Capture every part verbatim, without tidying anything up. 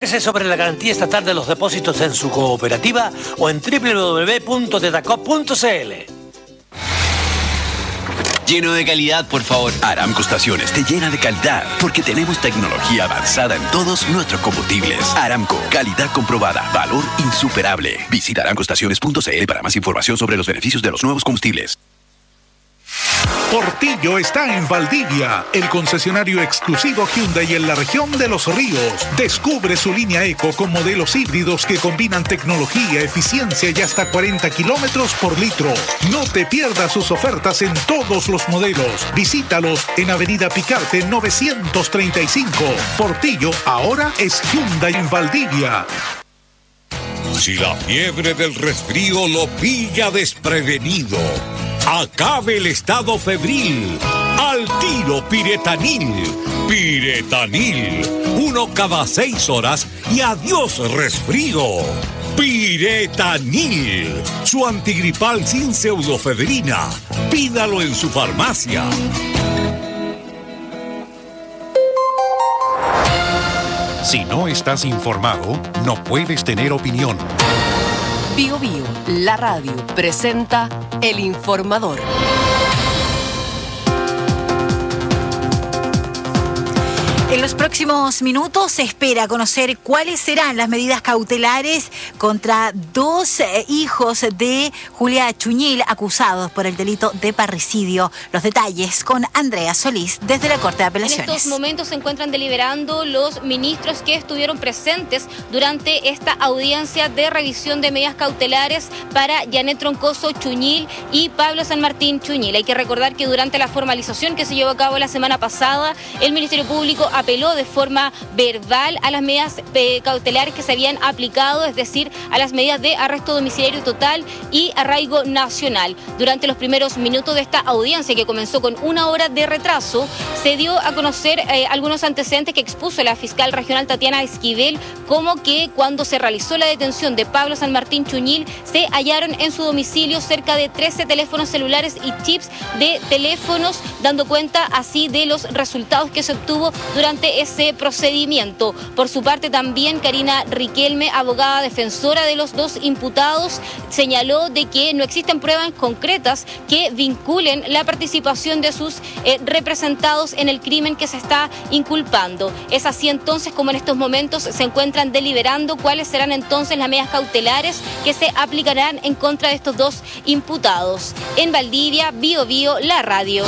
Infórmese sobre la garantía estatal de los depósitos en su cooperativa o en doble u doble u doble u punto tetacop punto c l. Lleno de calidad, por favor. Aramco Estaciones te llena de calidad porque tenemos tecnología avanzada en todos nuestros combustibles. Aramco, calidad comprobada, valor insuperable. Visita aramco estaciones punto c l para más información sobre los beneficios de los nuevos combustibles. Portillo está en Valdivia, el concesionario exclusivo Hyundai en la región de Los Ríos. Descubre su línea Eco con modelos híbridos que combinan tecnología, eficiencia y hasta cuarenta kilómetros por litro. No te pierdas sus ofertas en todos los modelos. Visítalos en Avenida Picarte novecientos treinta y cinco. Portillo ahora es Hyundai en Valdivia. Si la fiebre del resfrío lo pilla desprevenido, acabe el estado febril. Al tiro Piretanil. Piretanil. Uno cada seis horas y adiós resfrío. Piretanil. Su antigripal sin pseudofedrina. Pídalo en su farmacia. Si no estás informado, no puedes tener opinión. Bio Bio, la radio, presenta El Informador. En los próximos minutos se espera conocer cuáles serán las medidas cautelares contra dos eh, hijos de Julia Chuñil acusados por el delito de parricidio. Los detalles con Andrea Solís desde la Corte de Apelaciones. En estos momentos se encuentran deliberando los ministros que estuvieron presentes durante esta audiencia de revisión de medidas cautelares para Janet Troncoso Chuñil y Pablo San Martín Chuñil. Hay que recordar que durante la formalización que se llevó a cabo la semana pasada, el Ministerio Público apeló de forma verbal a las medidas eh, cautelares que se habían aplicado, es decir, a las medidas de arresto domiciliario total y arraigo nacional. Durante los primeros minutos de esta audiencia, que comenzó con una hora de retraso, se dio a conocer eh, algunos antecedentes que expuso la fiscal regional Tatiana Esquivel, como que cuando se realizó la detención de Pablo San Martín Chuñil, se hallaron en su domicilio cerca de trece teléfonos celulares y chips de teléfonos, dando cuenta así de los resultados que se obtuvo durante ese procedimiento. Por su parte también Karina Riquelme, abogada defensora de los dos imputados, señaló de que no existen pruebas concretas que vinculen la participación de sus eh, representados en el crimen que se está inculpando. Es así entonces como en estos momentos se encuentran deliberando cuáles serán entonces las medidas cautelares que se aplicarán en contra de estos dos imputados. En Valdivia, Bio Bio, la radio.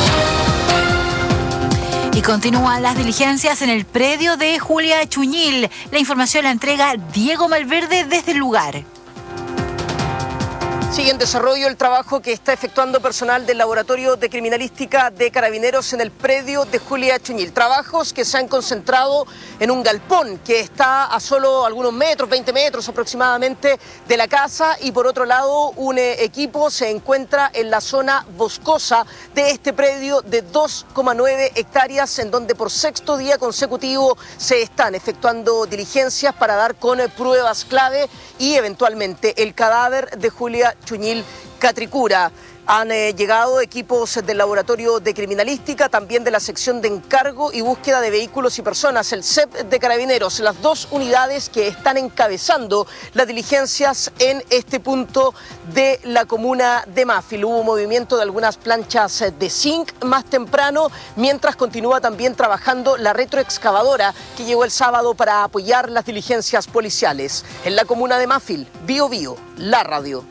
Y continúan las diligencias en el predio de Julia Chuñil. La información la entrega Diego Malverde desde el lugar. Sigue en desarrollo el trabajo que está efectuando personal del Laboratorio de Criminalística de Carabineros en el predio de Julia Chuñil. Trabajos que se han concentrado en un galpón que está a solo algunos metros, veinte metros aproximadamente de la casa, y por otro lado un eh, equipo se encuentra en la zona boscosa de este predio de dos coma nueve hectáreas, en donde por sexto día consecutivo se están efectuando diligencias para dar con eh, pruebas clave y eventualmente el cadáver de Julia Chuñil Catricura. Han eh, llegado equipos del Laboratorio de Criminalística, también de la sección de encargo y búsqueda de vehículos y personas, el C E P de Carabineros, las dos unidades que están encabezando las diligencias en este punto de la comuna de Mafil. Hubo movimiento de algunas planchas de zinc más temprano, mientras continúa también trabajando la retroexcavadora que llegó el sábado para apoyar las diligencias policiales. En la comuna de Mafil, Bio Bio, la radio.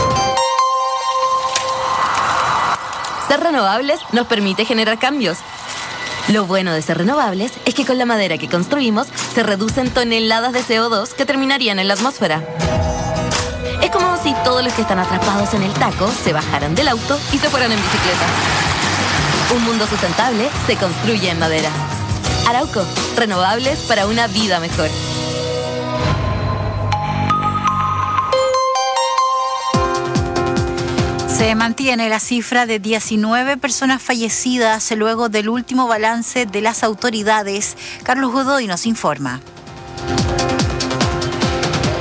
Ser renovables nos permite generar cambios. Lo bueno de ser renovables es que con la madera que construimos se reducen toneladas de C O dos que terminarían en la atmósfera. Es como si todos los que están atrapados en el taco se bajaran del auto y se fueran en bicicleta. Un mundo sustentable se construye en madera. Arauco, renovables para una vida mejor. Se mantiene la cifra de diecinueve personas fallecidas luego del último balance de las autoridades. Carlos Godoy nos informa. Sí,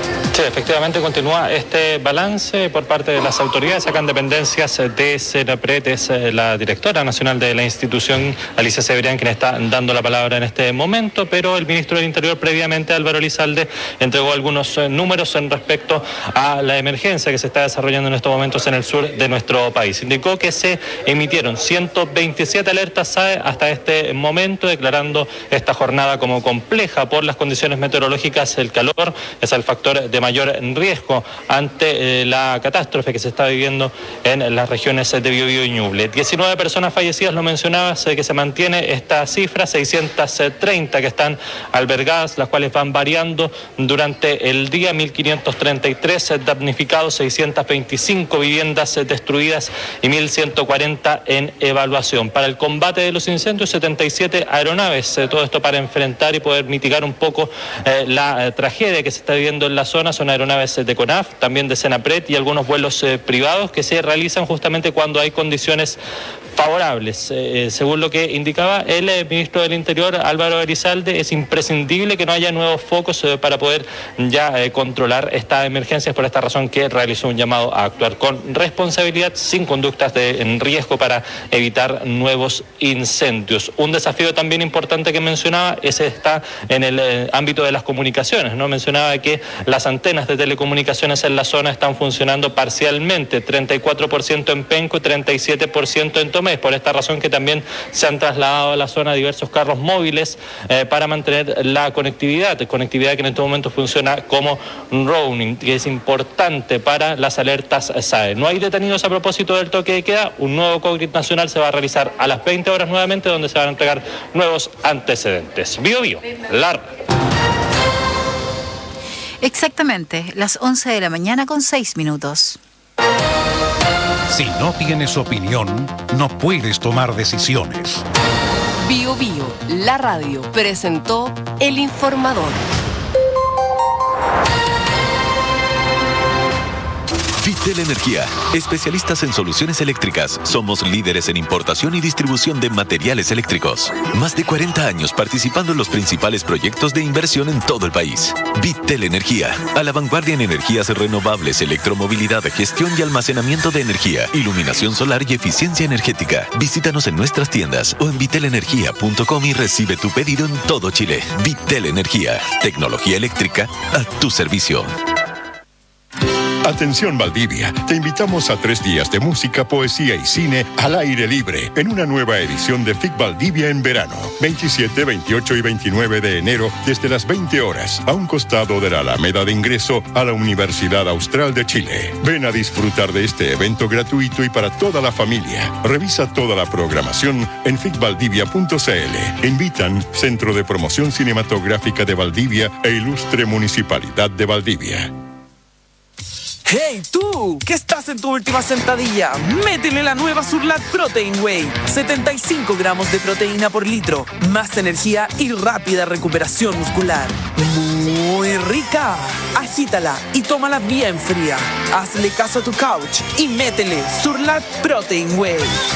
Efectivamente continúa este balance por parte de las autoridades acá en dependencias de Senapred. Es la directora nacional de la institución, Alicia Cebrián, quien está dando la palabra en este momento, pero el ministro del Interior previamente, Álvaro Elizalde, entregó algunos números en respecto a la emergencia que se está desarrollando en estos momentos en el sur de nuestro país. Indicó que se emitieron ciento veintisiete alertas S A E hasta este momento, declarando esta jornada como compleja por las condiciones meteorológicas. El calor es el factor de mayor riesgo ante eh, la catástrofe que se está viviendo en las regiones de Biobío y Ñuble. diecinueve personas fallecidas, lo mencionabas, eh, que se mantiene esta cifra, seiscientos treinta que están albergadas, las cuales van variando durante el día, mil quinientos treinta y tres damnificados, seiscientas veinticinco viviendas destruidas y mil ciento cuarenta en evaluación. Para el combate de los incendios, setenta y siete aeronaves, eh, todo esto para enfrentar y poder mitigar un poco eh, la eh, tragedia que se está viviendo en la zona. Son aeronaves de CONAF, también de Senapred y algunos vuelos eh, privados que se realizan justamente cuando hay condiciones favorables. Eh, según lo que indicaba el eh, ministro del Interior, Álvaro Elizalde, es imprescindible que no haya nuevos focos eh, para poder ya eh, controlar esta emergencia. Es por esta razón que realizó un llamado a actuar con responsabilidad, sin conductas de en riesgo, para evitar nuevos incendios. Un desafío también importante que mencionaba, ese está en el eh, ámbito de las comunicaciones, ¿no? Mencionaba que las antenas de telecomunicaciones en la zona están funcionando parcialmente, treinta y cuatro por ciento en Penco y treinta y siete por ciento en Tomé. Por esta razón que también se han trasladado a la zona diversos carros móviles eh, para mantener la conectividad, conectividad que en este momento funciona como roaming, que es importante para las alertas S A E. No hay detenidos a propósito del toque de queda. Un nuevo COGRIT nacional se va a realizar a las veinte horas nuevamente, donde se van a entregar nuevos antecedentes. Bio Bio, la red. Exactamente, las once de la mañana con seis minutos. Si no tienes opinión, no puedes tomar decisiones. Bio Bio, la radio, presentó El Informador. Vitel Energía, especialistas en soluciones eléctricas. Somos líderes en importación y distribución de materiales eléctricos. Más de cuarenta años participando en los principales proyectos de inversión en todo el país. Vitel Energía, a la vanguardia en energías renovables, electromovilidad, gestión y almacenamiento de energía, iluminación solar y eficiencia energética. Visítanos en nuestras tiendas o en vitel energía punto com y recibe tu pedido en todo Chile. Vitel Energía, tecnología eléctrica a tu servicio. Atención Valdivia, te invitamos a tres días de música, poesía y cine al aire libre en una nueva edición de F I C Valdivia en verano, veintisiete, veintiocho y veintinueve de enero desde las veinte horas, a un costado de la Alameda de ingreso a la Universidad Austral de Chile. Ven a disfrutar de este evento gratuito y para toda la familia. Revisa toda la programación en f i c valdivia punto c l. Invitan Centro de Promoción Cinematográfica de Valdivia e Ilustre Municipalidad de Valdivia. ¡Hey, tú! ¿Qué estás en tu última sentadilla? ¡Métele la nueva Surlat Protein Whey! setenta y cinco gramos de proteína por litro, más energía y rápida recuperación muscular. ¡Muy rica! Agítala y tómala bien fría. Hazle caso a tu couch y métele Surlat Protein Whey.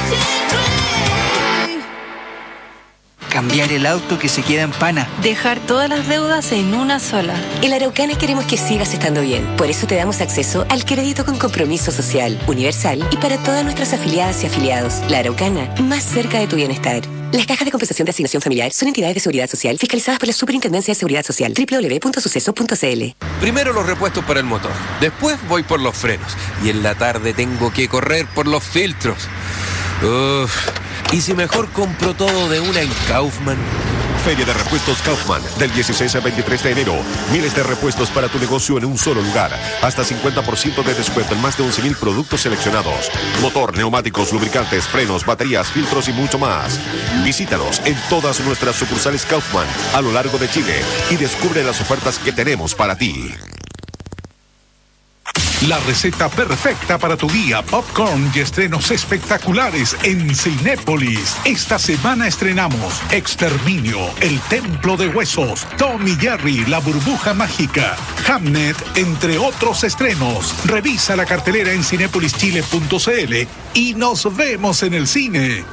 Cambiar el auto que se queda en pana. Dejar todas las deudas en una sola. En la Araucana queremos que sigas estando bien. Por eso te damos acceso al crédito con compromiso social, universal y para todas nuestras afiliadas y afiliados. La Araucana, más cerca de tu bienestar. Las cajas de compensación de asignación familiar son entidades de seguridad social fiscalizadas por la Superintendencia de Seguridad Social. doble u doble u doble u punto suceso punto c l. Primero los repuestos para el motor. Después voy por los frenos. Y en la tarde tengo que correr por los filtros. Uff. ¿Y si mejor compro todo de una en Kaufman? Feria de Repuestos Kaufman, del dieciséis al veintitrés de enero. Miles de repuestos para tu negocio en un solo lugar. Hasta cincuenta por ciento de descuento en más de once mil productos seleccionados. Motor, neumáticos, lubricantes, frenos, baterías, filtros y mucho más. Visítanos en todas nuestras sucursales Kaufman a lo largo de Chile y descubre las ofertas que tenemos para ti. La receta perfecta para tu día, popcorn y estrenos espectaculares en Cinépolis. Esta semana estrenamos Exterminio, El Templo de Huesos, Tom y Jerry, La Burbuja Mágica, Hamnet, entre otros estrenos. Revisa la cartelera en cinépolis chile punto c l y nos vemos en el cine.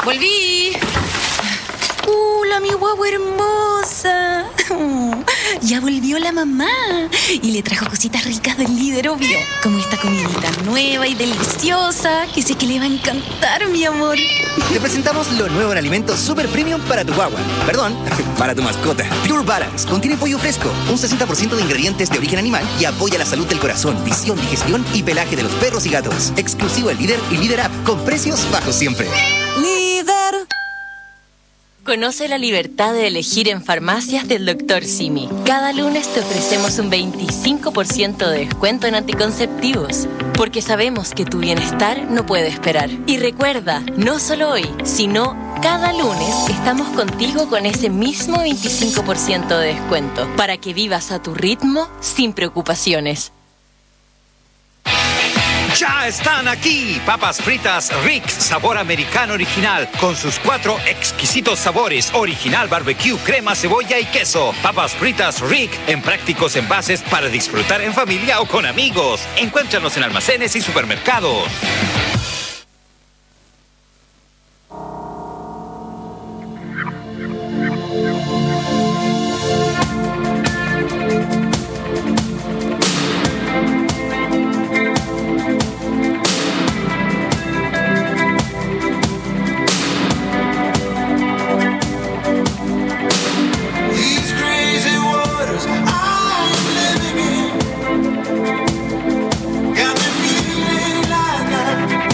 ¡Volví! ¡Hola, mi guagua hermosa! ya volvió la mamá y le trajo cositas ricas del líder, obvio. Como esta comidita nueva y deliciosa que sé que le va a encantar, mi amor. Te presentamos lo nuevo en alimentos super premium para tu guagua. Perdón, para tu mascota. Pure Balance contiene pollo fresco, un sesenta por ciento de ingredientes de origen animal y apoya la salud del corazón, visión, digestión y pelaje de los perros y gatos. Exclusivo en Líder y Líder App con precios bajos siempre. Líder. Conoce la libertad de elegir en farmacias del doctor Simi. Cada lunes te ofrecemos un veinticinco por ciento de descuento en anticonceptivos, porque sabemos que tu bienestar no puede esperar. Y recuerda, no solo hoy, sino cada lunes estamos contigo con ese mismo veinticinco por ciento de descuento, para que vivas a tu ritmo sin preocupaciones. Ya están aquí, papas fritas Rick, sabor americano original, con sus cuatro exquisitos sabores, original barbecue, crema, cebolla y queso. Papas fritas Rick, en prácticos envases para disfrutar en familia o con amigos. Encuéntranos en almacenes y supermercados. Got me feeling like I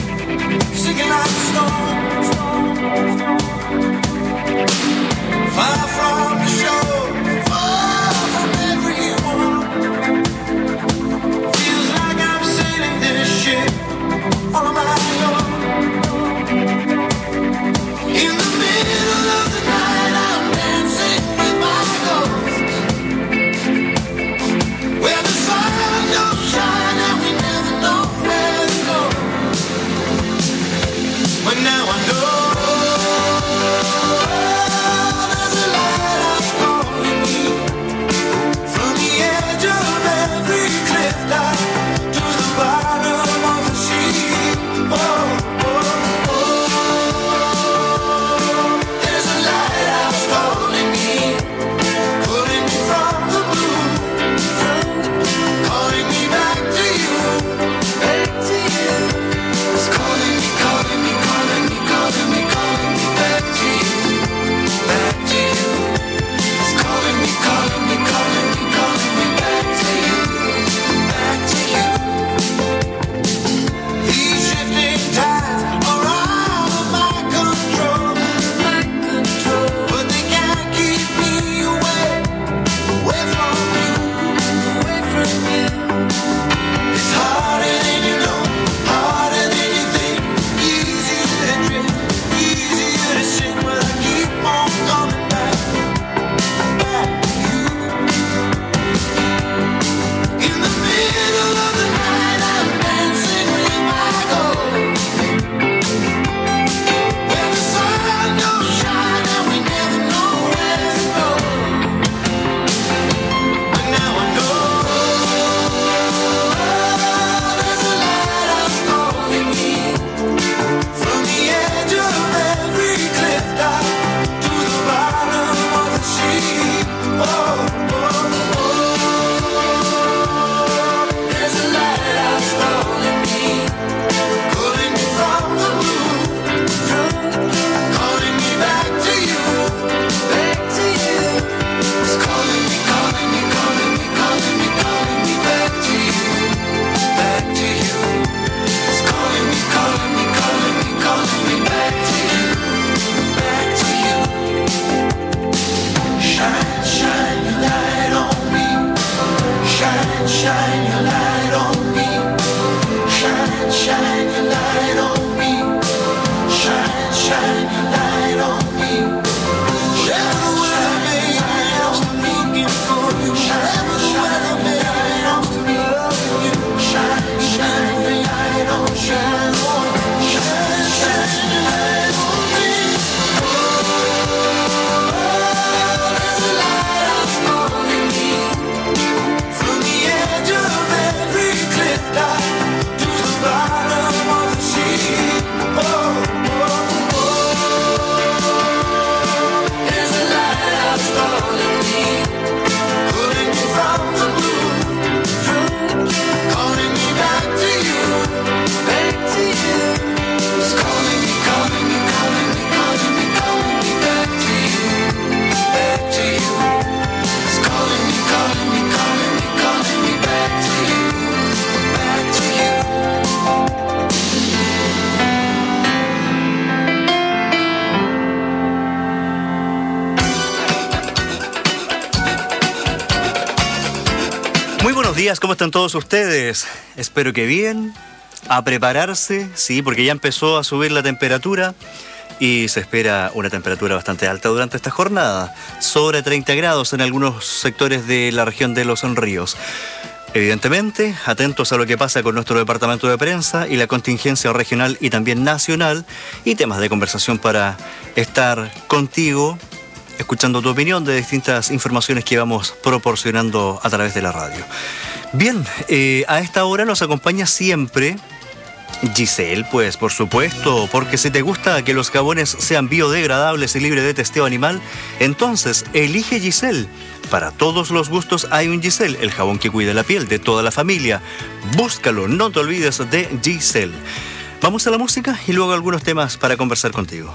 Muy buenos días, ¿cómo están todos ustedes? Espero que bien, a prepararse, sí, porque ya empezó a subir la temperatura y se espera una temperatura bastante alta durante esta jornada, sobre treinta grados en algunos sectores de la región de Los Ríos. Evidentemente, atentos a lo que pasa con nuestro departamento de prensa y la contingencia regional y también nacional, y temas de conversación para estar contigo, escuchando tu opinión de distintas informaciones que vamos proporcionando a través de la radio. Bien, eh, a esta hora nos acompaña siempre Giselle, pues por supuesto, porque si te gusta que los jabones sean biodegradables y libres de testeo animal, entonces elige Giselle. Para todos los gustos hay un Giselle, el jabón que cuida la piel de toda la familia. Búscalo, no te olvides de Giselle. Vamos a la música y luego algunos temas para conversar contigo.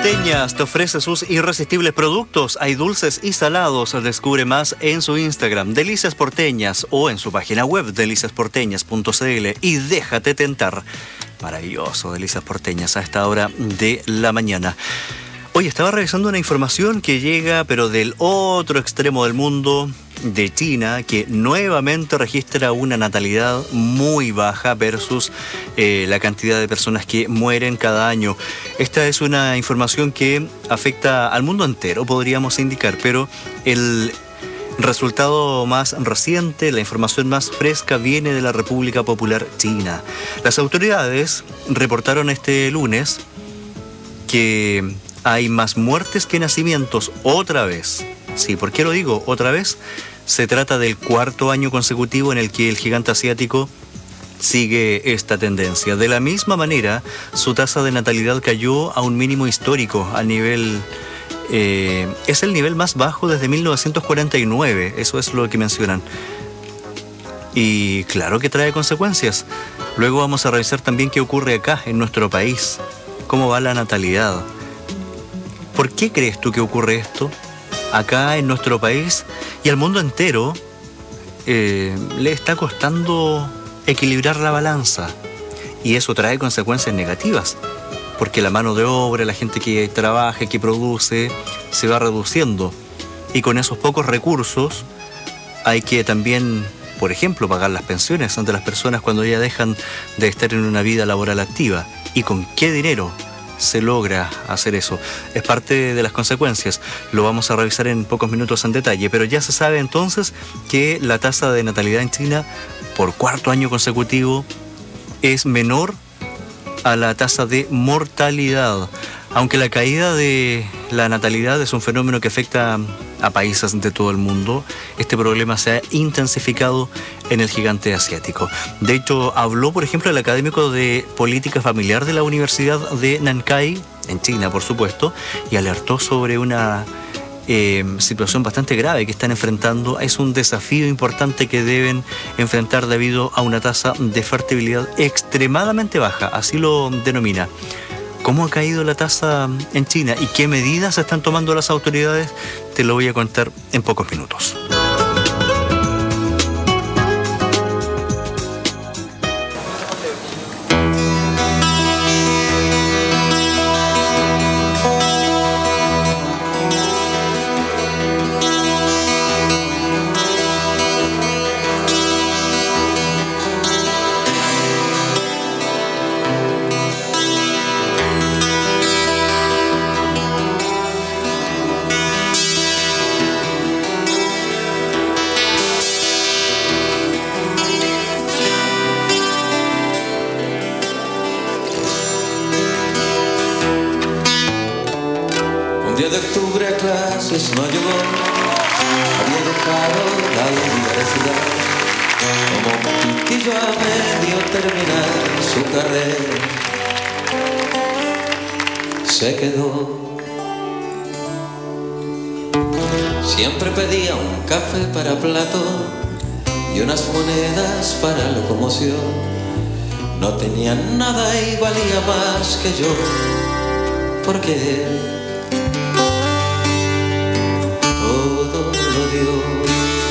Porteñas te ofrece sus irresistibles productos. Hay dulces y salados. Descubre más en su Instagram, Delicias Porteñas, o en su página web, delicias porteñas punto c l, y déjate tentar. Maravilloso, Delicias Porteñas a esta hora de la mañana. Hoy estaba revisando una información que llega, pero del otro extremo del mundo, de China, que nuevamente registra una natalidad muy baja versus eh, la cantidad de personas que mueren cada año. Esta es una información que afecta al mundo entero, podríamos indicar, pero el resultado más reciente, la información más fresca, viene de la República Popular China. Las autoridades reportaron este lunes que hay más muertes que nacimientos otra vez. Sí, ¿por qué lo digo otra vez? Se trata del cuarto año consecutivo en el que el gigante asiático sigue esta tendencia. De la misma manera, su tasa de natalidad cayó a un mínimo histórico, a nivel... Eh, es el nivel más bajo desde mil novecientos cuarenta y nueve, eso es lo que mencionan. Y claro que trae consecuencias. Luego vamos a revisar también qué ocurre acá, en nuestro país. ¿Cómo va la natalidad? ¿Por qué crees tú que ocurre esto? Acá en nuestro país y al mundo entero eh, le está costando equilibrar la balanza, y eso trae consecuencias negativas, porque la mano de obra, la gente que trabaja, que produce, se va reduciendo, y con esos pocos recursos hay que también, por ejemplo, pagar las pensiones ante las personas cuando ya dejan de estar en una vida laboral activa. ¿Y con qué dinero se logra hacer eso? Es parte de las consecuencias. Lo vamos a revisar en pocos minutos en detalle, pero ya se sabe entonces que la tasa de natalidad en China por cuarto año consecutivo es menor a la tasa de mortalidad. Aunque la caída de la natalidad es un fenómeno que afecta a países de todo el mundo, este problema se ha intensificado en el gigante asiático. De hecho, habló, por ejemplo, el académico de política familiar de la Universidad de Nankai, en China, por supuesto, y alertó sobre una eh, situación bastante grave que están enfrentando. Es un desafío importante que deben enfrentar debido a una tasa de fertilidad extremadamente baja, así lo denomina. ¿Cómo ha caído la tasa en China y qué medidas están tomando las autoridades? Te lo voy a contar en pocos minutos. De octubre a clases no llegó, había dejado la universidad, como un pitillo a medio terminar su carrera, se quedó. Siempre pedía un café para plato y unas monedas para locomoción, no tenía nada y valía más que yo, porque él todo lo dio.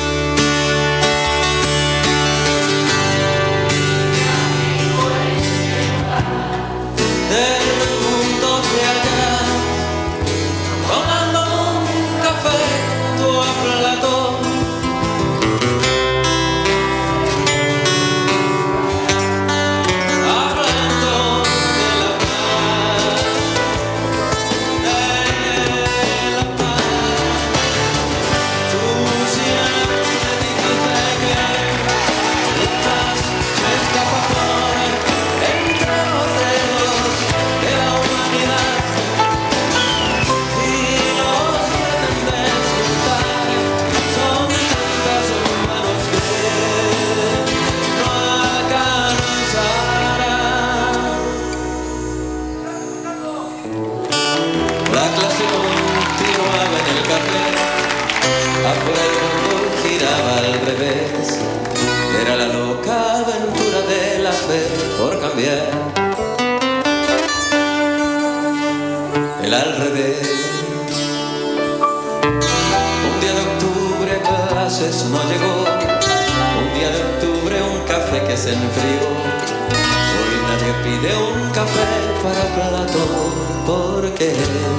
Del mundo de allá, tomando un café tu a plato, hablando de la paz, de la paz. Afuera el mundo giraba al revés, era la loca aventura de la fe por cambiar. El al revés pues no llegó. Un día de octubre un café que se enfrió. Hoy nadie pide un café para plato porque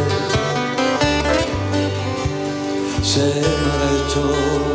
se marchó.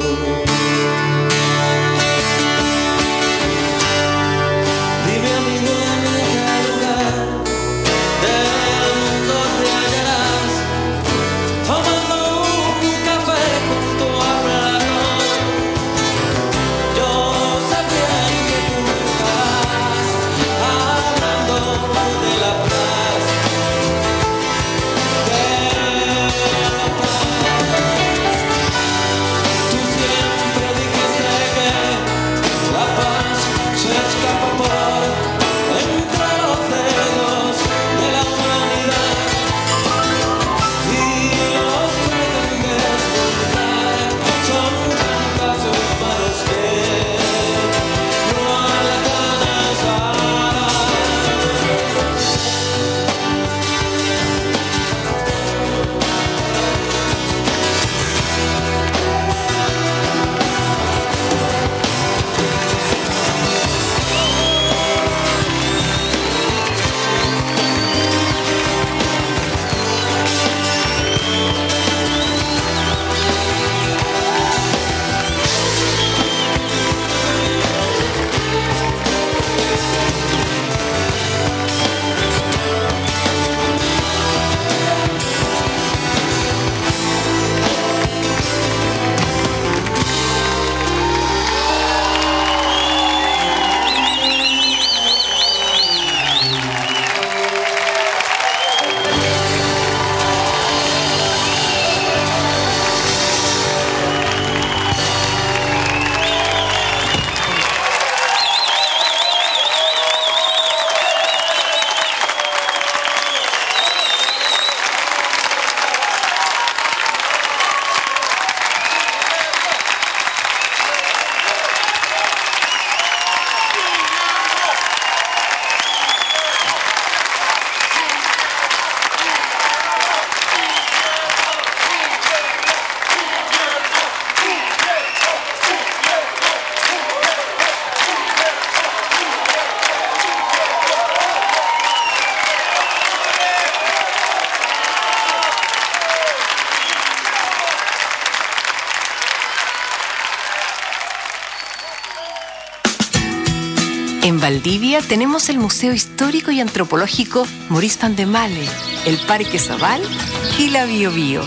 En Valdivia tenemos el Museo Histórico y Antropológico Maurice van der Male, el Parque Zabal y la Bio Bio.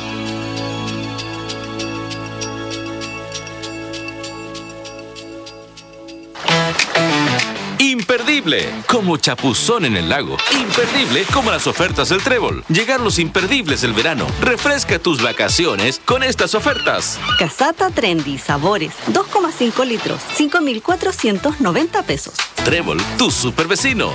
Imperdible, como chapuzón en el lago. Imperdible, como las ofertas del Trébol. Llegar los imperdibles del verano. Refresca tus vacaciones con estas ofertas. Casata Trendy, sabores, dos coma cinco litros, cinco mil cuatrocientos noventa pesos. Trébol, tu super vecino.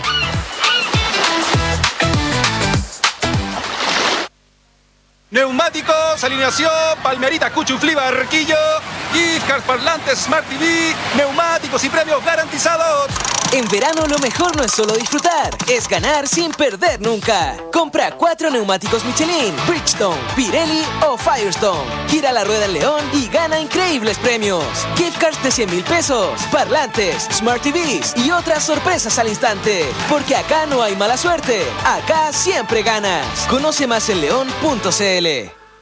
Neumáticos, alineación, Palmerita, Cuchuflí, Barquillo, gift cards, parlantes, Smart T V, neumáticos y premios garantizados. En verano lo mejor no es solo disfrutar, es ganar sin perder nunca. Compra cuatro neumáticos Michelin, Bridgestone, Pirelli o Firestone. Gira la rueda en León y gana increíbles premios. Gift cards de cien mil pesos, parlantes, Smart T Vs y otras sorpresas al instante. Porque acá no hay mala suerte, acá siempre ganas. Conoce más en león punto c l.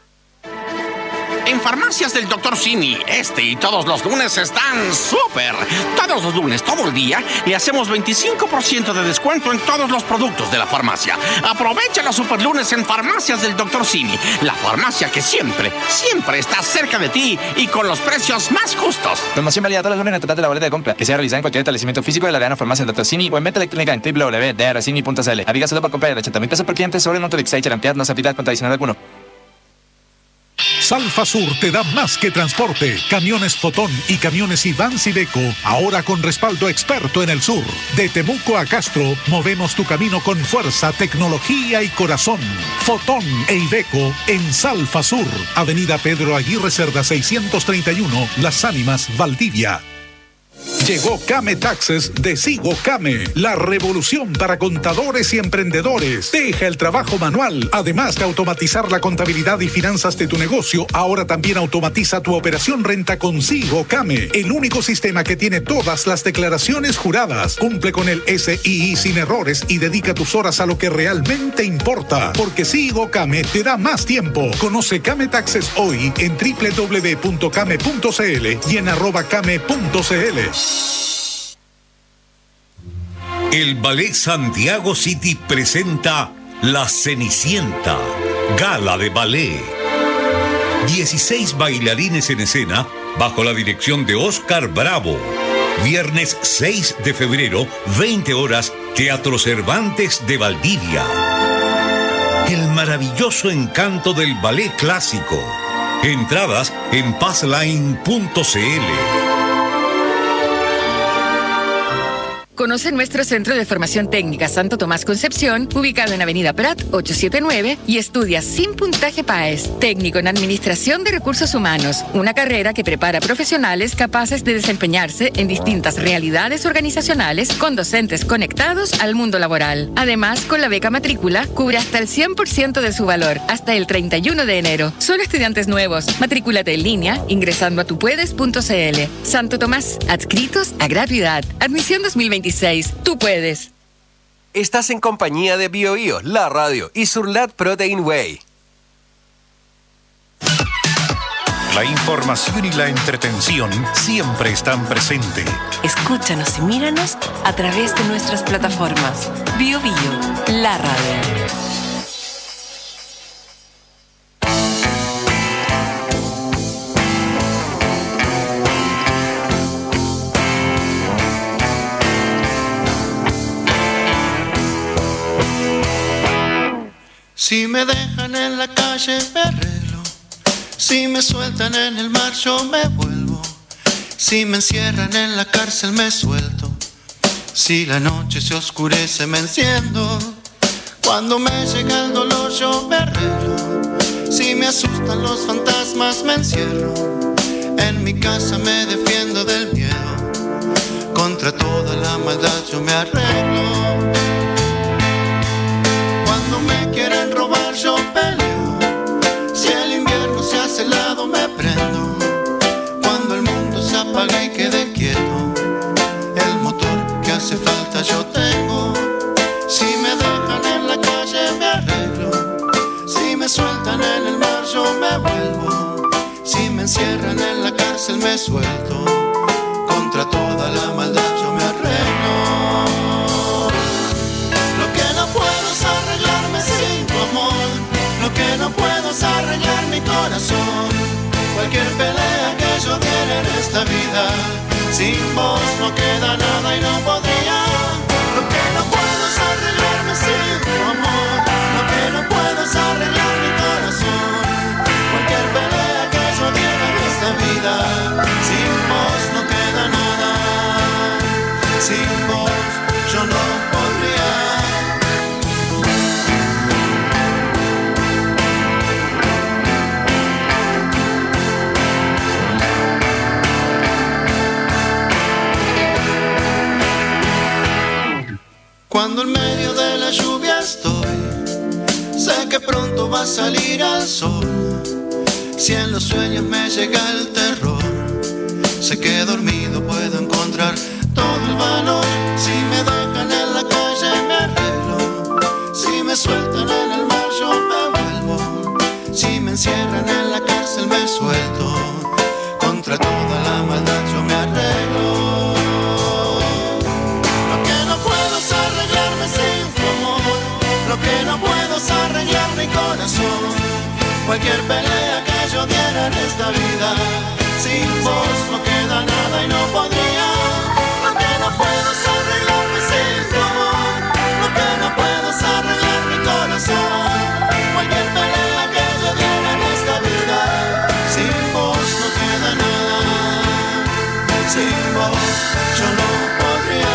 En Farmacias del doctor Simi, este y todos los lunes están súper. Todos los lunes, todo el día, le hacemos veinticinco por ciento de descuento en todos los productos de la farmacia. Aprovecha los superlunes en Farmacias del doctor Simi, la farmacia que siempre, siempre está cerca de ti y con los precios más justos. Promoción válida todos los lunes en el total de la boleta de compra, que sea realizada en cualquier establecimiento físico de la Verano Farmacia del doctor Simi o en venta electrónica en w w w punto d r simi punto c l. Aviga solo por compra de ochenta mil pesos por cliente sobre un Autolix seis Charampiad, no se aplica contra adicional alguno. Salfasur te da más que transporte. Camiones Fotón y camiones Ivans Iveco, ahora con respaldo experto en el sur. De Temuco a Castro, movemos tu camino con fuerza, tecnología y corazón. Fotón e Iveco en Salfasur, Avenida Pedro Aguirre Cerda seiscientos treinta y uno, Las Ánimas, Valdivia. Llegó Kame Taxes de Sigo Kame, la revolución para contadores y emprendedores. Deja el trabajo manual. Además de automatizar la contabilidad y finanzas de tu negocio, ahora también automatiza tu operación renta con Sigo Kame, el único sistema que tiene todas las declaraciones juradas. Cumple con el S I I sin errores y dedica tus horas a lo que realmente importa. Porque Sigo Kame te da más tiempo. Conoce Kame Taxes hoy en doble u doble u doble u punto kame punto c l y en arroba kame punto c l. El Ballet Santiago City presenta La Cenicienta, gala de ballet. dieciséis bailarines en escena bajo la dirección de Oscar Bravo. Viernes seis de febrero, veinte horas, Teatro Cervantes de Valdivia. El maravilloso encanto del ballet clásico. Entradas en passline punto c l. Conoce nuestro Centro de Formación Técnica Santo Tomás Concepción, ubicado en Avenida Prat ochocientos setenta y nueve, y estudia sin puntaje P A E S, técnico en Administración de Recursos Humanos, una carrera que prepara profesionales capaces de desempeñarse en distintas realidades organizacionales con docentes conectados al mundo laboral. Además, con la beca matrícula, cubre hasta el cien por ciento de su valor, hasta el treinta y uno de enero. Solo estudiantes nuevos. Matrículate en línea ingresando a tupuedes punto c l. Santo Tomás, adscritos a gratuidad. Admisión dos mil veintiséis. Tú puedes. Estás en compañía de BioBio, la radio y Surlat Protein Whey. La información y la entretención siempre están presentes. Escúchanos y míranos a través de nuestras plataformas. BioBio, la radio. Si me dejan en la calle me arreglo, si me sueltan en el mar yo me vuelvo, si me encierran en la cárcel me suelto, si la noche se oscurece me enciendo, cuando me llega el dolor yo me arreglo, si me asustan los fantasmas me encierro, en mi casa me defiendo del miedo, contra toda la maldad yo me arreglo. Cuando me quieren robar yo peleo, si el invierno se hace helado me prendo, cuando el mundo se apaga y quede quieto, el motor que hace falta yo tengo, si me dejan en la calle me arreglo, si me sueltan en el mar yo me vuelvo, si me encierran en la cárcel me suelto, contra toda la maldad yo me arreglo. Lo que no puedo es arreglarme sin tu amor, lo que no puedo es arreglar mi corazón, cualquier pelea que yo diera en esta vida, sin vos no queda nada y no podría. Lo que no puedo es arreglarme sin tu amor, lo que no puedo es arreglar mi corazón, cualquier pelea que yo diera en esta vida, sin vos no queda nada, sin vos yo no podría. Cuando en medio de la lluvia estoy, sé que pronto va a salir al sol. Si en los sueños me llega el terror, sé que dormido puedo encontrar todo el valor. Si me dejan en la calle me arreglo, si me sueltan en el mar yo me vuelvo, si me encierran en la cárcel me suelto, contra toda la maldad yo me arreglo. Lo que no puedo es arreglar mi corazón, cualquier pelea que yo diera en esta vida, sin vos no queda nada y no podría. Lo que no puedo es arreglarme sin tu amor, lo que no puedo es arreglar mi corazón, cualquier pelea que yo diera en esta vida, sin vos no queda nada, sin vos yo no podría.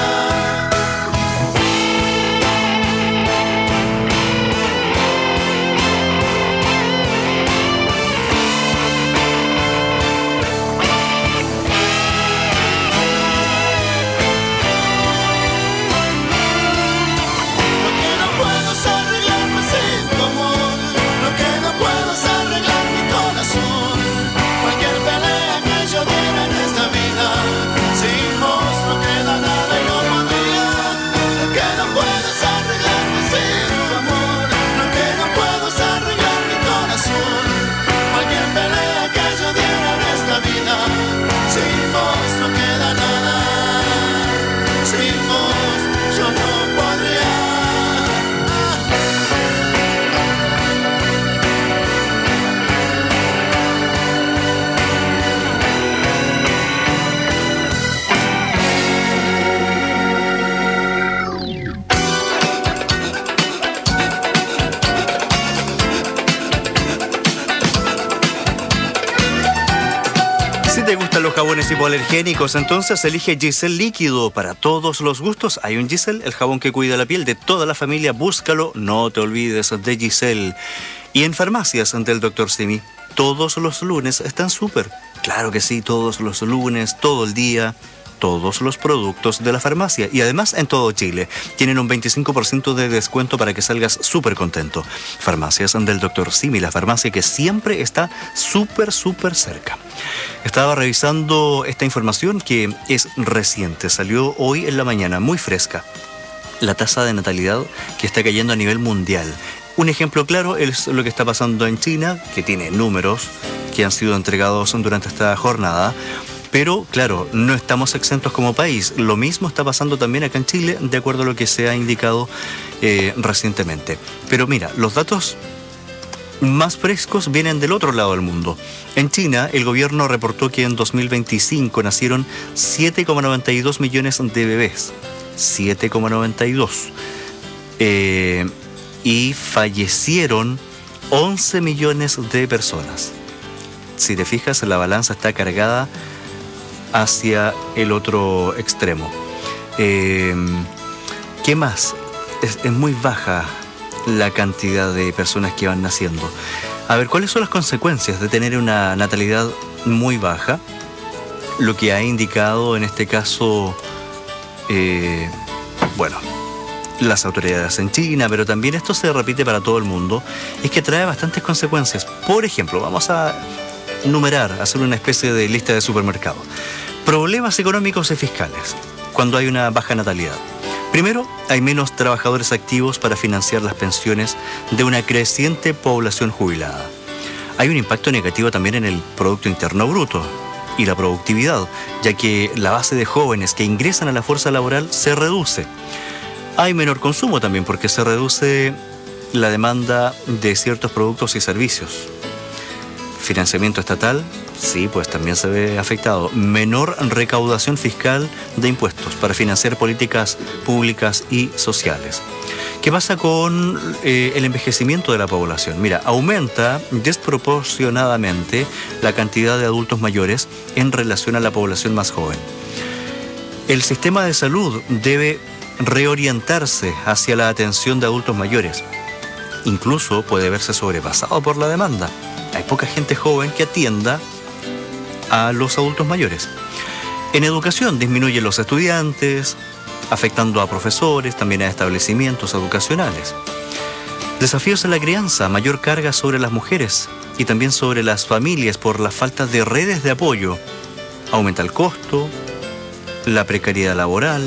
los jabones hipoalergénicos? Entonces elige Giselle líquido para todos los gustos. Hay un Giselle, el jabón que cuida la piel de toda la familia. Búscalo, no te olvides de Giselle. Y en farmacias del doctor Simi, todos los lunes están súper. Claro que sí, todos los lunes, todo el día. Todos los productos de la farmacia y además en todo Chile tienen un veinticinco por ciento de descuento para que salgas súper contento. Farmacias del doctor Simi, la farmacia que siempre está súper, súper cerca. Estaba revisando esta información que es reciente, salió hoy en la mañana, muy fresca. La tasa de natalidad que está cayendo a nivel mundial. Un ejemplo claro es lo que está pasando en China, que tiene números que han sido entregados durante esta jornada. Pero, claro, no estamos exentos como país. Lo mismo está pasando también acá en Chile, de acuerdo a lo que se ha indicado eh, recientemente. Pero mira, los datos más frescos vienen del otro lado del mundo. En China, el gobierno reportó que en dos mil veinticinco nacieron siete coma noventa y dos millones de bebés. siete coma noventa y dos. Eh, y fallecieron once millones de personas. Si te fijas, la balanza está cargada hacia el otro extremo. Eh, ¿Qué más? Es, es muy baja la cantidad de personas que van naciendo. A ver, ¿cuáles son las consecuencias de tener una natalidad muy baja? Lo que ha indicado en este caso, eh, bueno, las autoridades en China, pero también esto se repite para todo el mundo, es que trae bastantes consecuencias. Por ejemplo, vamos a numerar, hacer una especie de lista de supermercado. Problemas económicos y fiscales cuando hay una baja natalidad. Primero, hay menos trabajadores activos para financiar las pensiones de una creciente población jubilada. Hay un impacto negativo también en el Producto Interno Bruto y la productividad, ya que la base de jóvenes que ingresan a la fuerza laboral se reduce. Hay menor consumo también porque se reduce la demanda de ciertos productos y servicios. Financiamiento estatal, sí, pues también se ve afectado. Menor recaudación fiscal de impuestos para financiar políticas públicas y sociales. ¿Qué pasa con eh, el envejecimiento de la población? Mira, aumenta desproporcionadamente la cantidad de adultos mayores en relación a la población más joven. El sistema de salud debe reorientarse hacia la atención de adultos mayores. Incluso puede verse sobrepasado por la demanda. Hay poca gente joven que atienda a los adultos mayores. En educación disminuyen los estudiantes, afectando a profesores, también a establecimientos educacionales. Desafíos en la crianza, mayor carga sobre las mujeres y también sobre las familias por la falta de redes de apoyo. Aumenta el costo, la precariedad laboral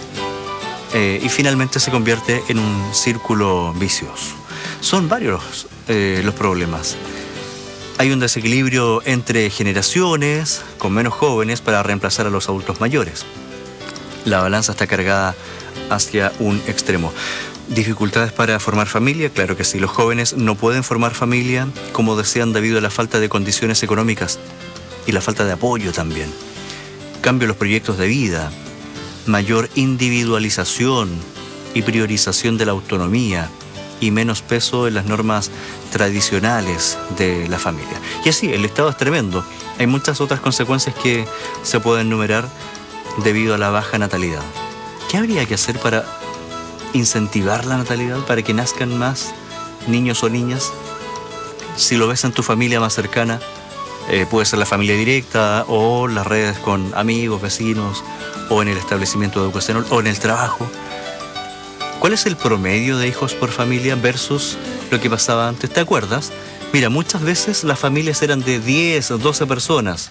eh, y finalmente se convierte en un círculo vicioso. Son varios eh, los problemas. Hay un desequilibrio entre generaciones, con menos jóvenes, para reemplazar a los adultos mayores. La balanza está cargada hacia un extremo. ¿Dificultades para formar familia? Claro que sí. Los jóvenes no pueden formar familia como desean debido a la falta de condiciones económicas y la falta de apoyo también. Cambio en los proyectos de vida, mayor individualización y priorización de la autonomía y menos peso en las normas tradicionales de la familia. Y así, el estado es tremendo. Hay muchas otras consecuencias que se pueden enumerar debido a la baja natalidad. ¿Qué habría que hacer para incentivar la natalidad, para que nazcan más niños o niñas? Si lo ves en tu familia más cercana, eh, puede ser la familia directa o las redes con amigos, vecinos, o en el establecimiento educacional o en el trabajo. ¿Cuál es el promedio de hijos por familia versus lo que pasaba antes? ¿Te acuerdas? Mira, muchas veces las familias eran de diez o doce personas.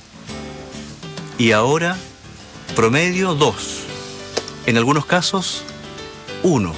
Y ahora, promedio, dos. En algunos casos, uno.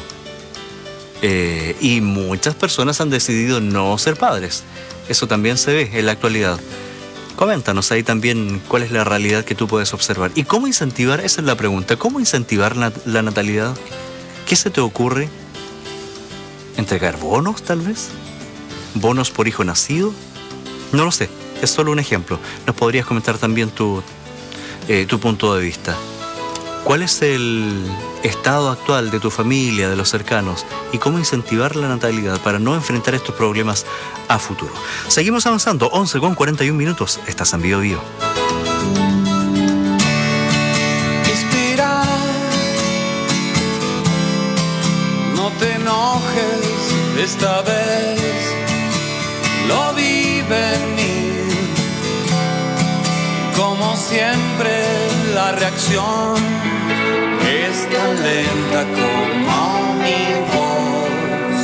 Eh, y muchas personas han decidido no ser padres. Eso también se ve en la actualidad. Coméntanos ahí también cuál es la realidad que tú puedes observar. ¿Y cómo incentivar? Esa es la pregunta. ¿Cómo incentivar la, la natalidad? ¿Qué se te ocurre? ¿Entregar bonos, tal vez? ¿Bonos por hijo nacido? No lo sé, es solo un ejemplo. Nos podrías comentar también tu, eh, tu punto de vista. ¿Cuál es el estado actual de tu familia, de los cercanos? ¿Y cómo incentivar la natalidad para no enfrentar estos problemas a futuro? Seguimos avanzando, once con cuarenta y un minutos. Estás en Bio Bio. Esta vez lo vi venir, como siempre la reacción es tan lenta como mi voz,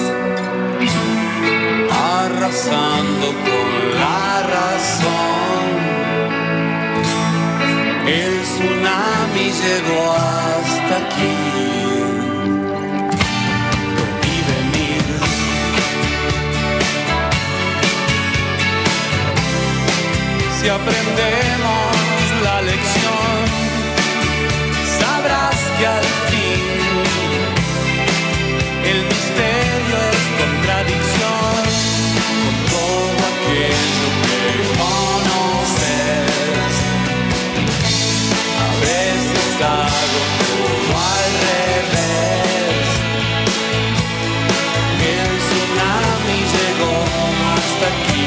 arrasando con la razón. El tsunami llegó hasta aquí. Si aprendemos la lección, sabrás que al fin el misterio es contradicción con todo aquello que conoces. A veces hago todo al revés. El tsunami llegó hasta aquí.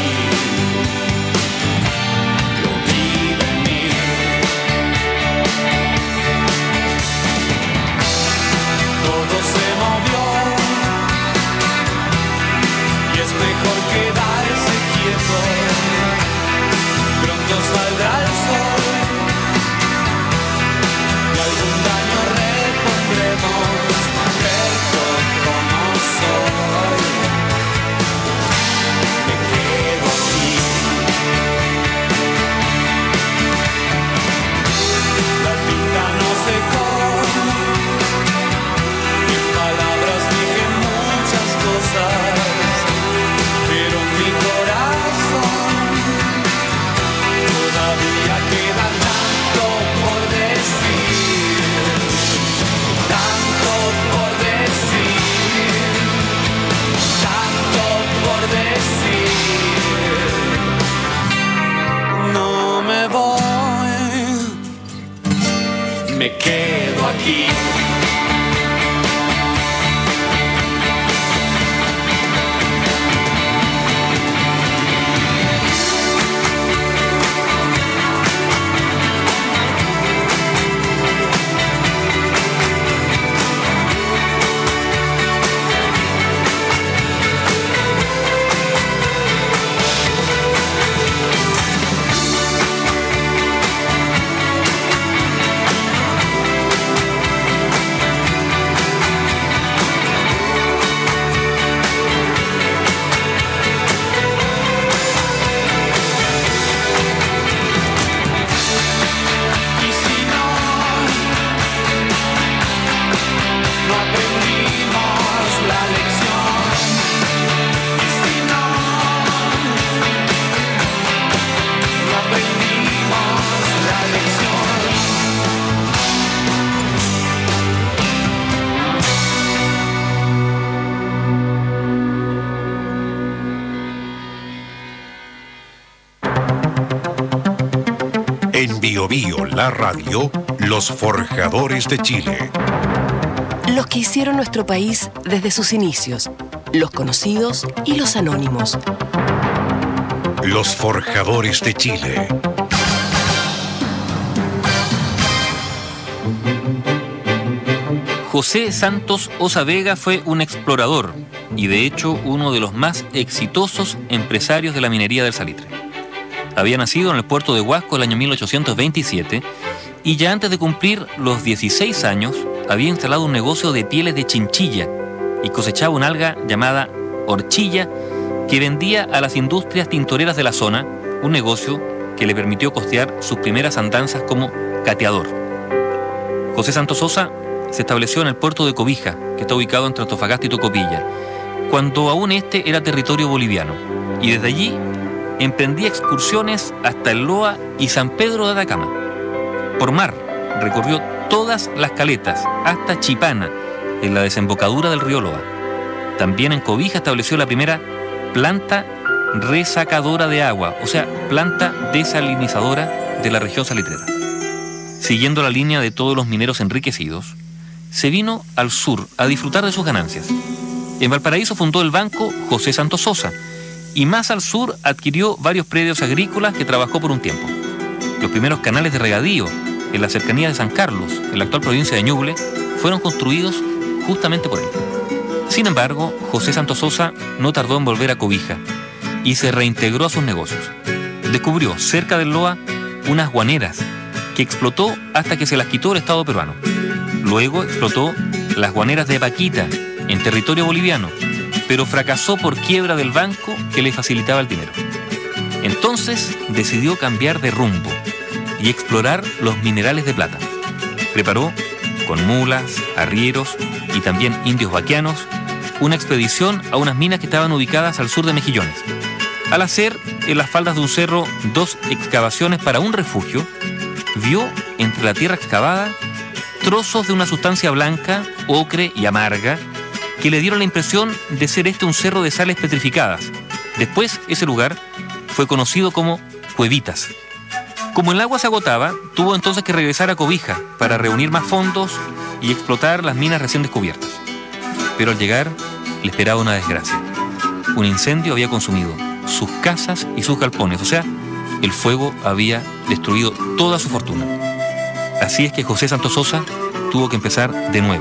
Mejor quedarse quieto, pronto saldrá el sol y algún daño repondremos, perfecto como soy. Me quedo aquí. La tinta no secó, en palabras dije muchas cosas. Queda tanto por decir, tanto por decir, tanto por decir. No me voy, me quedo aquí. En Bio Bio, la radio, los forjadores de Chile. Los que hicieron nuestro país desde sus inicios, los conocidos y los anónimos. Los forjadores de Chile. José Santos Osa Vega fue un explorador y de hecho uno de los más exitosos empresarios de la minería del salitre. Había nacido en el puerto de Huasco el año mil ochocientos veintisiete y ya antes de cumplir los dieciséis años había instalado un negocio de pieles de chinchilla y cosechaba una alga llamada horchilla que vendía a las industrias tintoreras de la zona, un negocio que le permitió costear sus primeras andanzas como cateador. José Santos Osa se estableció en el puerto de Cobija, que está ubicado entre Antofagasta y Tocopilla, cuando aún este era territorio boliviano, y desde allí emprendía excursiones hasta el Loa y San Pedro de Atacama. Por mar, recorrió todas las caletas hasta Chipana, en la desembocadura del río Loa. También en Cobija estableció la primera planta resacadora de agua, o sea, planta desalinizadora de la región salitrera. Siguiendo la línea de todos los mineros enriquecidos, se vino al sur a disfrutar de sus ganancias. En Valparaíso fundó el banco José Santos Osa, y más al sur adquirió varios predios agrícolas que trabajó por un tiempo. Los primeros canales de regadío en la cercanía de San Carlos, en la actual provincia de Ñuble, fueron construidos justamente por él. Sin embargo, José Santos Sosa no tardó en volver a Cobija y se reintegró a sus negocios. Descubrió cerca del Loa unas guaneras que explotó hasta que se las quitó el Estado peruano. Luego explotó las guaneras de Paquita en territorio boliviano, pero fracasó por quiebra del banco que le facilitaba el dinero. Entonces decidió cambiar de rumbo y explorar los minerales de plata. Preparó, con mulas, arrieros y también indios vaquianos, una expedición a unas minas que estaban ubicadas al sur de Mejillones. Al hacer en las faldas de un cerro dos excavaciones para un refugio, vio entre la tierra excavada trozos de una sustancia blanca, ocre y amarga que le dieron la impresión de ser este un cerro de sales petrificadas. Después, ese lugar fue conocido como Cuevitas. Como el agua se agotaba, tuvo entonces que regresar a Cobija para reunir más fondos y explotar las minas recién descubiertas. Pero al llegar, le esperaba una desgracia. Un incendio había consumido sus casas y sus galpones, o sea, el fuego había destruido toda su fortuna. Así es que José Santos Sosa tuvo que empezar de nuevo.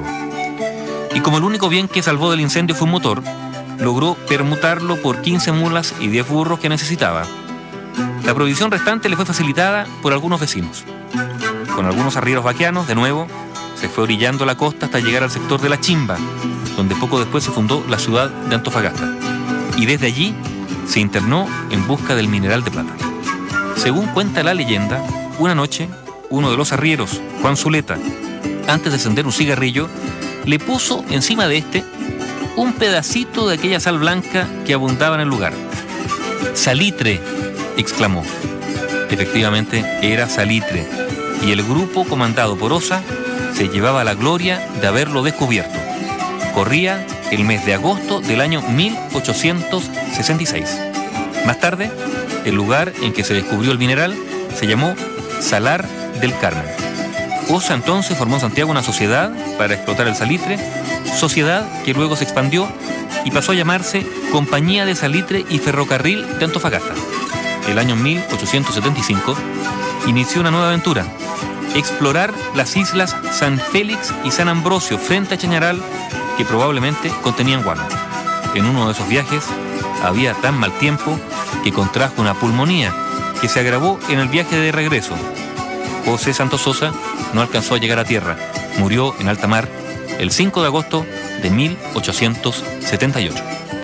Y como el único bien que salvó del incendio fue un motor, logró permutarlo por quince mulas y diez burros que necesitaba. La provisión restante le fue facilitada por algunos vecinos. Con algunos arrieros vaquianos, de nuevo, se fue orillando la costa hasta llegar al sector de La Chimba, donde poco después se fundó la ciudad de Antofagasta. Y desde allí se internó en busca del mineral de plata. Según cuenta la leyenda, una noche, uno de los arrieros, Juan Zuleta, antes de encender un cigarrillo, le puso encima de este un pedacito de aquella sal blanca que abundaba en el lugar. «Salitre», exclamó. Efectivamente, era salitre, y el grupo comandado por Osa se llevaba la gloria de haberlo descubierto. Corría el mes de agosto del año mil ochocientos sesenta y seis. Más tarde, el lugar en que se descubrió el mineral se llamó Salar del Carmen. Osa entonces formó en Santiago una sociedad para explotar el salitre, sociedad que luego se expandió y pasó a llamarse Compañía de Salitre y Ferrocarril de Antofagasta. El año mil ochocientos setenta y cinco inició una nueva aventura: explorar las islas San Félix y San Ambrosio frente a Chañaral, que probablemente contenían guano. En uno de esos viajes había tan mal tiempo que contrajo una pulmonía que se agravó en el viaje de regreso. José Santos Sosa no alcanzó a llegar a tierra. Murió en alta mar el cinco de agosto de mil ochocientos setenta y ocho.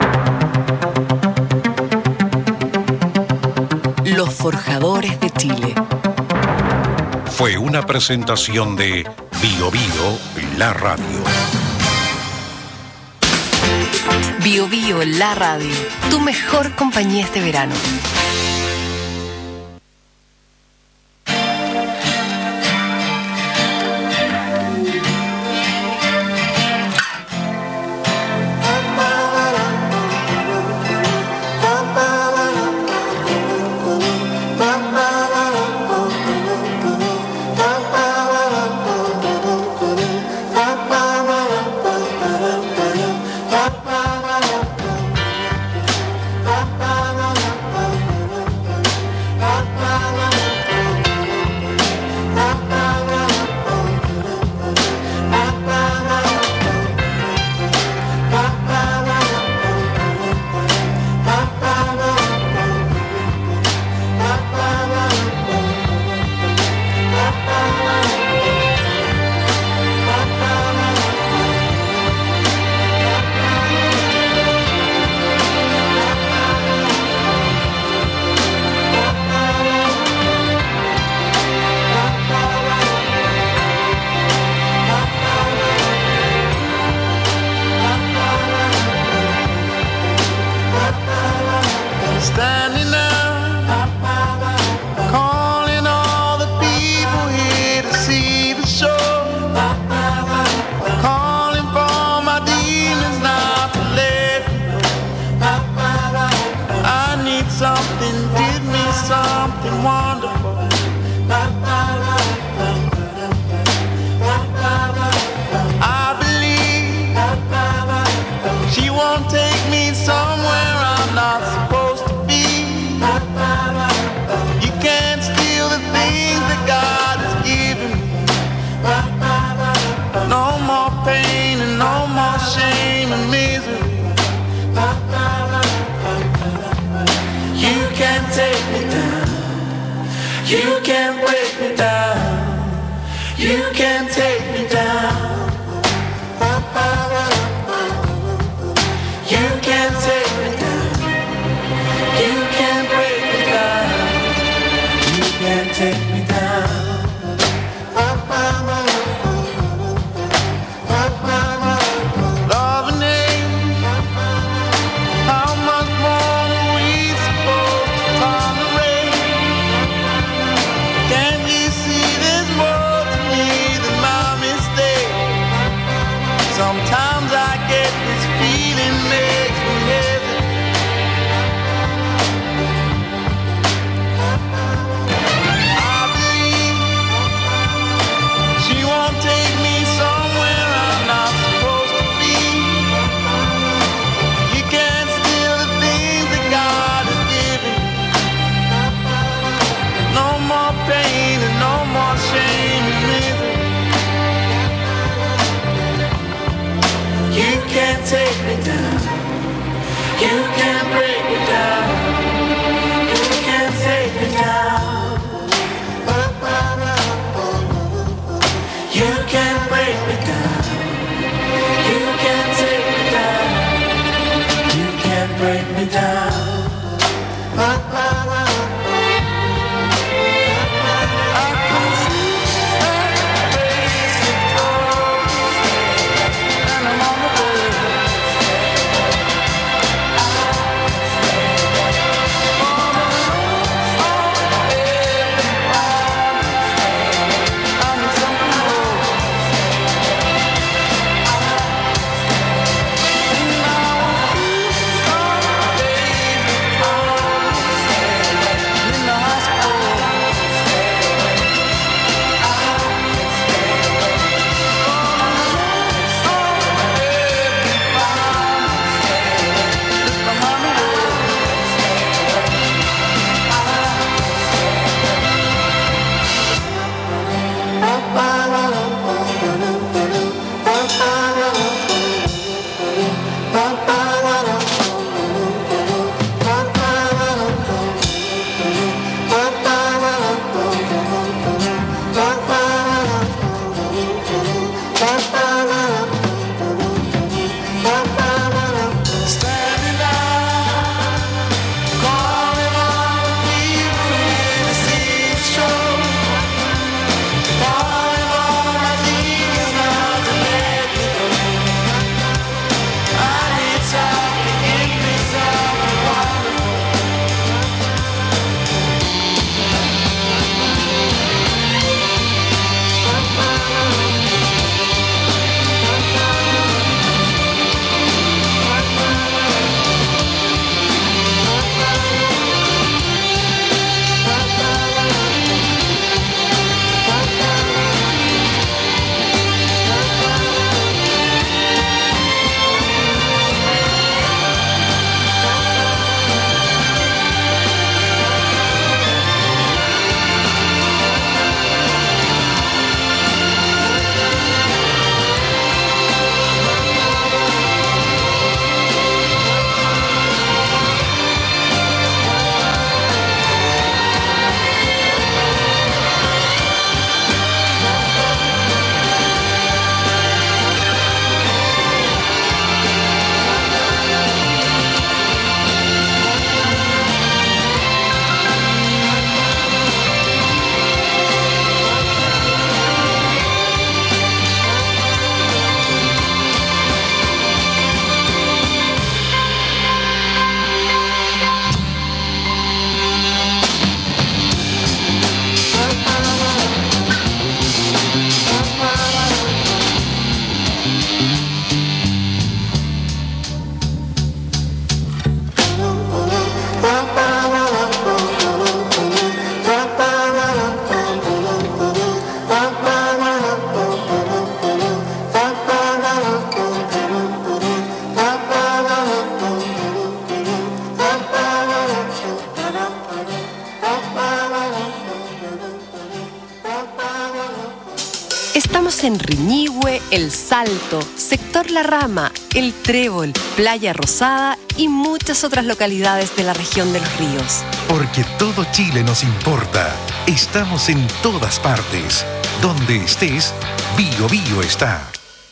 Los Forjadores de Chile. Fue una presentación de Bio Bio, la radio. Bio Bio, la radio. Tu mejor compañía este verano. can take me down. You can take me down. You can break me down. You can take me down. Love and hate, how much more are we supposed to tolerate? Can't you see there's more to me than my mistake? Sometimes I get this feeling makes me hesitate. I believe she won't take me somewhere I'm not supposed to be. You can't steal the things that God has given. No more pain and no more shame and misery. You can't take me down. You can't break me down. You can't take me down. You can't break me down. You can't take me down. You can't break me down. I can see her face and toes, and I'm on the way. Estamos en Riñihue, El Salto, Sector La Rama, El Trébol, Playa Rosada y muchas otras localidades de la región de Los Ríos. Porque todo Chile nos importa. Estamos en todas partes. Donde estés, Bio Bio está.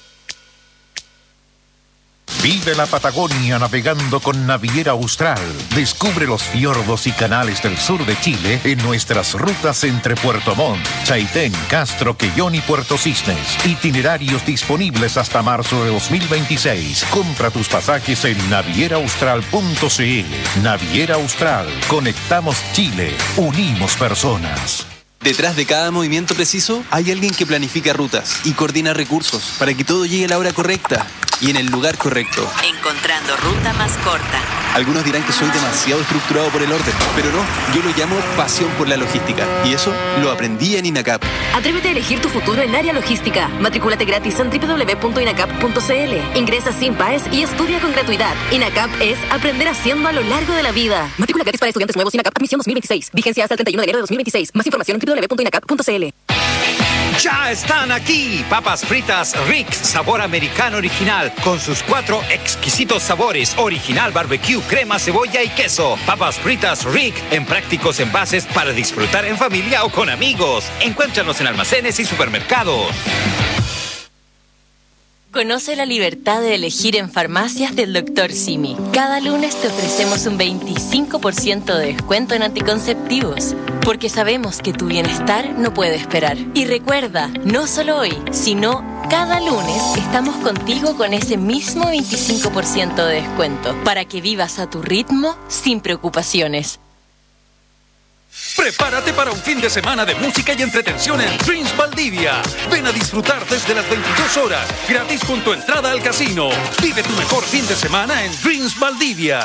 Vive la Patagonia navegando con Naviera Austral. Descubre los fiordos y canales del sur de Chile en nuestras rutas entre Puerto Montt, Chaitén, Castro, Quellón y Puerto Cisnes. Itinerarios disponibles hasta marzo de dos mil veintiséis. Compra tus pasajes en naviera austral punto c l. Naviera Austral. Conectamos Chile. Unimos personas. Detrás de cada movimiento preciso hay alguien que planifica rutas y coordina recursos para que todo llegue a la hora correcta y en el lugar correcto. Encontrando ruta más corta. Algunos dirán que soy demasiado estructurado por el orden, pero no, yo lo llamo pasión por la logística y eso lo aprendí en INACAP. Atrévete a elegir tu futuro en área logística. Matrículate gratis en doble u doble u doble u punto inacap punto c l. Ingresa sin P A E S y estudia con gratuidad. INACAP es aprender haciendo a lo largo de la vida. Matrícula gratis para estudiantes nuevos INACAP Admisión dos mil veintiséis. Vigencia hasta el treinta y uno de enero de dos mil veintiséis. Más información en doble u doble u doble u punto inacap punto c l. Ya están aquí papas fritas Rick sabor americano original con sus cuatro exquisitos sabores: original, barbecue, crema, cebolla y queso. Papas fritas Rick en prácticos envases para disfrutar en familia o con amigos. Encuéntranos en almacenes y supermercados. Conoce la libertad de elegir en farmacias del doctor Simi. Cada lunes te ofrecemos un veinticinco por ciento de descuento en anticonceptivos, porque sabemos que tu bienestar no puede esperar. Y recuerda, no solo hoy, sino cada lunes estamos contigo con ese mismo veinticinco por ciento de descuento, para que vivas a tu ritmo sin preocupaciones. Prepárate para un fin de semana de música y entretención en Dreams Valdivia. Ven a disfrutar desde las veintidós horas, gratis con tu entrada al casino. Vive tu mejor fin de semana en Dreams Valdivia.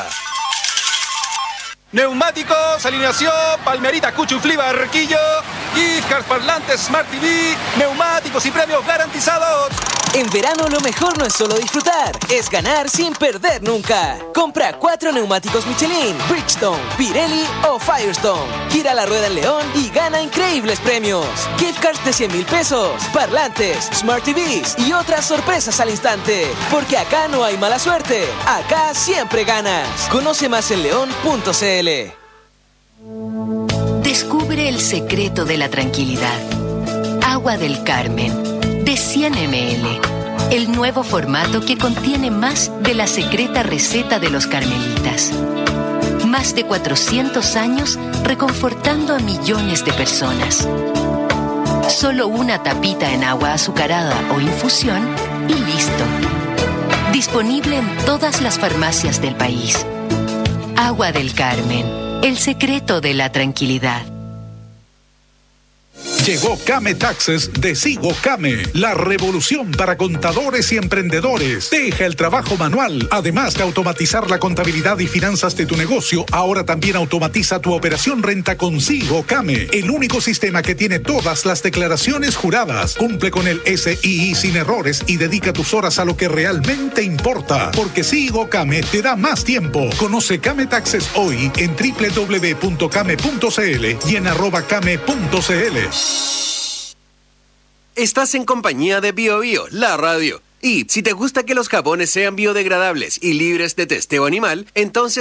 Neumáticos, alineación, Palmerita, Cuchuflí, Barquillo, gift cards, parlantes, Smart T V, neumáticos y premios garantizados. En verano lo mejor no es solo disfrutar, es ganar sin perder nunca. Compra cuatro neumáticos Michelin, Bridgestone, Pirelli o Firestone. Gira la rueda en León y gana increíbles premios. Gift cards de cien mil pesos, parlantes, Smart T Vs y otras sorpresas al instante. Porque acá no hay mala suerte, acá siempre ganas. Conoce más en león punto c l. Descubre el secreto de la tranquilidad. Agua del Carmen, de cien mililitros. El nuevo formato que contiene más de la secreta receta de los carmelitas. Más de cuatrocientos años reconfortando a millones de personas. Solo una tapita en agua azucarada o infusión y listo. Disponible en todas las farmacias del país. Agua del Carmen, el secreto de la tranquilidad. Llegó Came Taxes de Sigo Came, la revolución para contadores y emprendedores. Deja el trabajo manual. Además de automatizar la contabilidad y finanzas de tu negocio, ahora también automatiza tu operación renta con Sigo Came, el único sistema que tiene todas las declaraciones juradas. Cumple con el S I I sin errores y dedica tus horas a lo que realmente importa. Porque Sigo Came te da más tiempo. Conoce Came Taxes hoy en doble u doble u doble u punto came punto c l y en arroba came punto c l. Estás en compañía de Bio Bio, la radio. Y si te gusta que los jabones sean biodegradables y libres de testeo animal, entonces